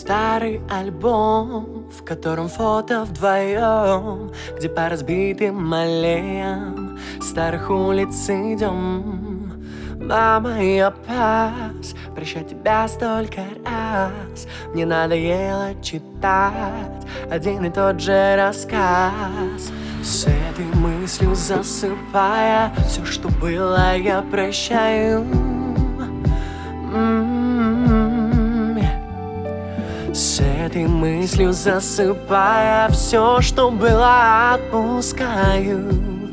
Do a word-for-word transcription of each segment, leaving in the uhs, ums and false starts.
Старый альбом, в котором фото вдвоем, где по разбитым аллеям старых улиц идем. Мама, я пас, прощать тебя столько раз. Мне надоело читать один и тот же рассказ. С этой мыслью засыпая, все, что было, я прощаю. С этой мыслью засыпая, все, что было, отпускаю.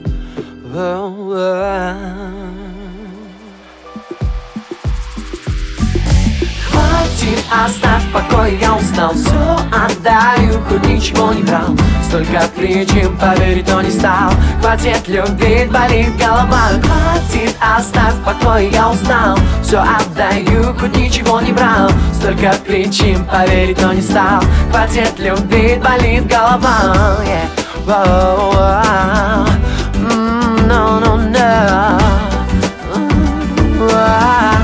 Хватит, оставь в покое, я устал. Все отдаю, хоть ничего не брал. Столько причин поверить, но не стал. Хватит любить, болит голова. Хватит, оставь в покое, я устал. Все отдаю, хоть ничего не брал. Столько причин поверить, но не стал. Хватит любить, болит голова. Yeah. Whoa, whoa. Mm, no, no, no. Mm, whoa.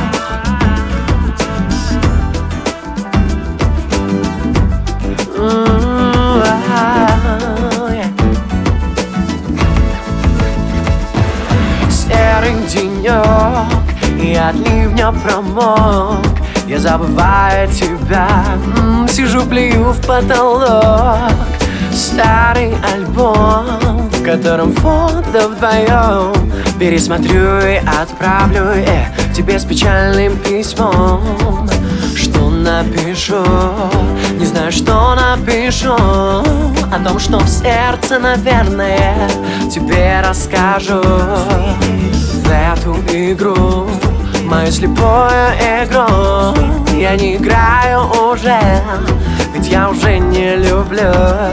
Серый денек, и от ливня промок. Я забываю тебя, м-м, сижу, плюю в потолок. Старый альбом, в котором фото вдвоем, пересмотрю и отправлю э, тебе с печальным письмом. Что напишу, не знаю, что напишу. О том, что в сердце, наверное, тебе расскажу. В эту игру, мою слепую игру, я не играю уже, ведь я уже не люблю.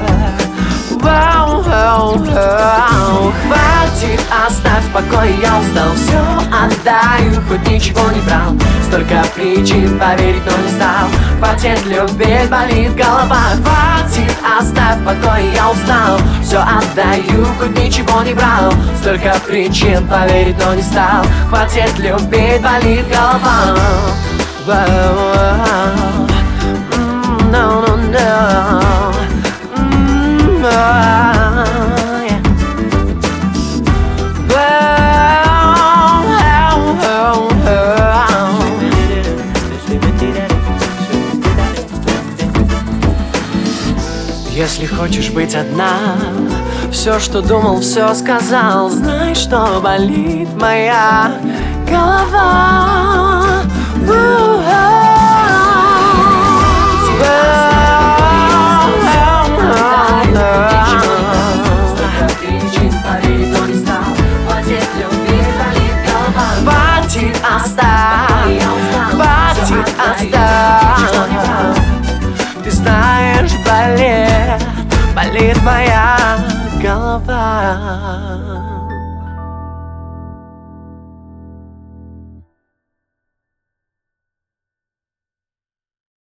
Вау, вау, вау. Хватит, оставь в покое, я устал. Все отдаю, хоть ничего не брал. Столько причин поверить, но не стал. Хватит любить, болит голова. Хватит, оставь в покое, я устал. Все отдаю, хоть ничего не брал. Столько причин поверить, но не стал. Хватит любить, болит голова. Вау, no, no, no. Oh, yeah. Oh, oh, oh, oh. Если хочешь быть одна, все, что думал, все сказал. Знай, что болит моя голова. Хватит, оставь, хватит, оставь. Ты знаешь, болит, болит моя голова.